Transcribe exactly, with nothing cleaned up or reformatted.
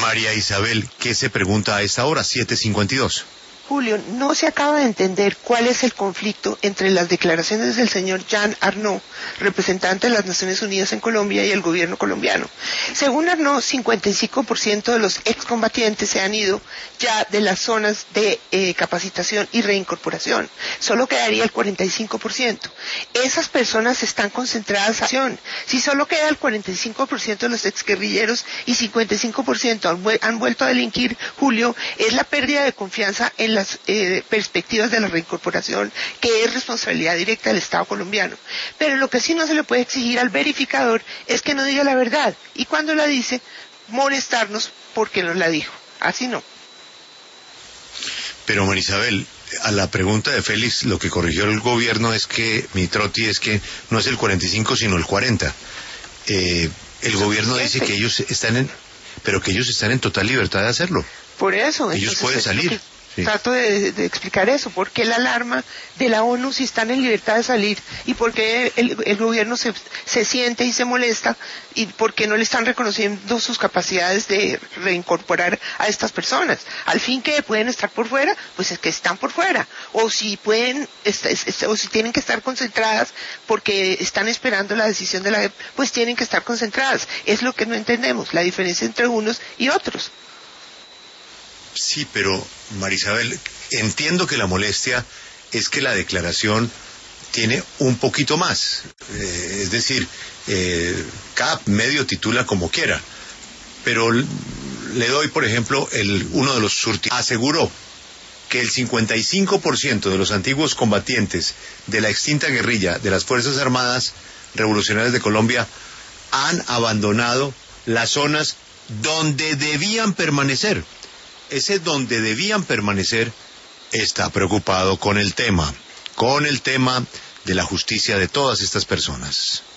María Isabel, ¿qué se pregunta a esta hora? siete cincuenta y dos. Julio, no se acaba de entender cuál es el conflicto entre las declaraciones del señor Jean Arnaud, representante de las Naciones Unidas en Colombia, y el gobierno colombiano. Según Arnaud, cincuenta y cinco por ciento de los excombatientes se han ido ya de las zonas de eh, capacitación y reincorporación. Solo quedaría el cuarenta y cinco por ciento. Esas personas están concentradas en acción. Si solo queda el cuarenta y cinco por ciento de los exguerrilleros y cincuenta y cinco por ciento han, han vuelto a delinquir, Julio, es la pérdida de confianza en la las eh, perspectivas de la reincorporación, que es responsabilidad directa del Estado colombiano. Pero lo que sí no se le puede exigir al verificador es que no diga la verdad, y cuando la dice, molestarnos porque nos la dijo. Así no. Pero María Isabel, a la pregunta de Félix, lo que corrigió el gobierno es que, Mitrotti, es que no es el cuarenta y cinco sino el cuarenta. Eh, el Eso gobierno dice que ellos están en, pero que ellos están en total libertad de hacerlo. Por eso. Ellos pueden salir. Sí. Trato de, de explicar eso, por qué la alarma de la ONU si están en libertad de salir y por qué el, el gobierno se, se siente y se molesta y por qué no le están reconociendo sus capacidades de reincorporar a estas personas. Al fin que pueden estar por fuera, pues es que están por fuera, o si pueden, est, est, o si tienen que estar concentradas porque están esperando la decisión de la E P, pues tienen que estar concentradas. Es lo que no entendemos, la diferencia entre unos y otros. Sí, pero María Isabel, entiendo que la molestia es que la declaración tiene un poquito más. Eh, es decir, eh, cada medio titula como quiera. Pero le doy, por ejemplo, el, uno de los surtidores aseguró que el cincuenta y cinco por ciento de los antiguos combatientes de la extinta guerrilla de las Fuerzas Armadas Revolucionarias de Colombia han abandonado las zonas donde debían permanecer. Ese donde debían permanecer está preocupado con el tema, con el tema de la justicia de todas estas personas.